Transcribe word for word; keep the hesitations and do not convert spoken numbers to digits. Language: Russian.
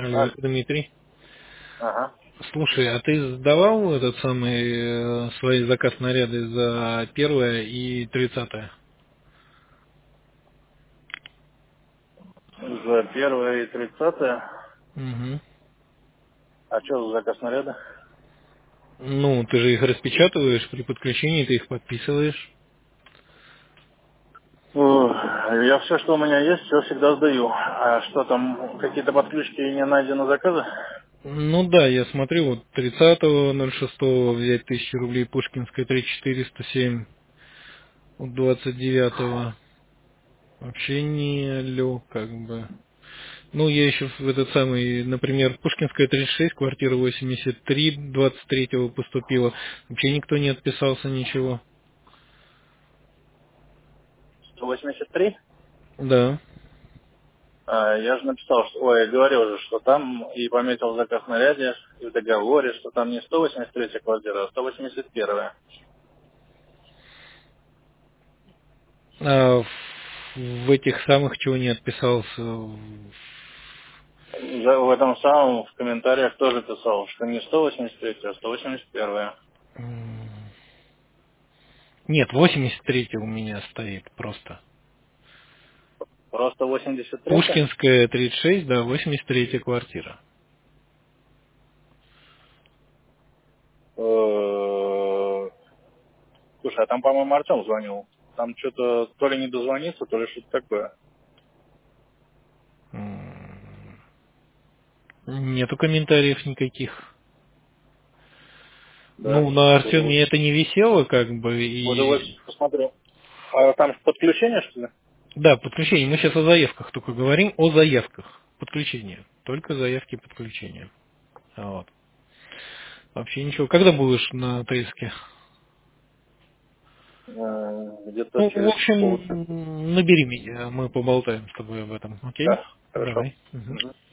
А, Алло, Дмитрий. ага. Слушай, а ты сдавал этот самый э, свои заказ снаряды за первое и тридцатое? За первое и тридцатое. Угу. А что за заказ снаряда? Ну, ты же их распечатываешь, при подключении ты их подписываешь. Ух, я все, что у меня есть, все всегда сдаю. А что там, какие-то подключки не найдены заказы? Ну да, я смотрю, вот тридцатого ноль шестого взять тысячу рублей, Пушкинская три четыреста семь, вот двадцать девятого вообще не алло, как бы. Ну, я еще в этот самый, например, Пушкинская тридцать шесть, квартира восемьдесят три, двадцать третьего поступила. Вообще никто не отписался, ничего. сто восемьдесят три? Да. А, я же написал, что, ой, я говорил же, что там и пометил заказ снаряде, и в договоре, что там не сто восемьдесят третья квартира, а сто восемьдесят первая. А в в этих самых чего не отписался? За- В этом самом в комментариях тоже писал, что не сто восемьдесят третья, а сто восемьдесят первая. М, Нет, восемьдесят третья у меня стоит просто. Просто восемьдесят третья? Пушкинская тридцать шесть, да, восемьдесят третья квартира. Э, Слушай, а там, по-моему, Артем звонил. Там что-то то ли не дозвониться, то ли что-то такое. М, Нету комментариев никаких. Да. Ну, на Буду, Артеме это не висело, как бы, буду вот и... посмотрю. А там подключение, что ли? Да, подключение. Мы сейчас о заявках только говорим, о заявках. Подключение. Только заявки подключения. Вот. Вообще ничего. Когда будешь на Тейске? Э, Где-то Ну, в через общем, полчаса. набери меня, мы поболтаем с тобой об этом, окей? Да, хорошо. Давай. Мгм. Мгм.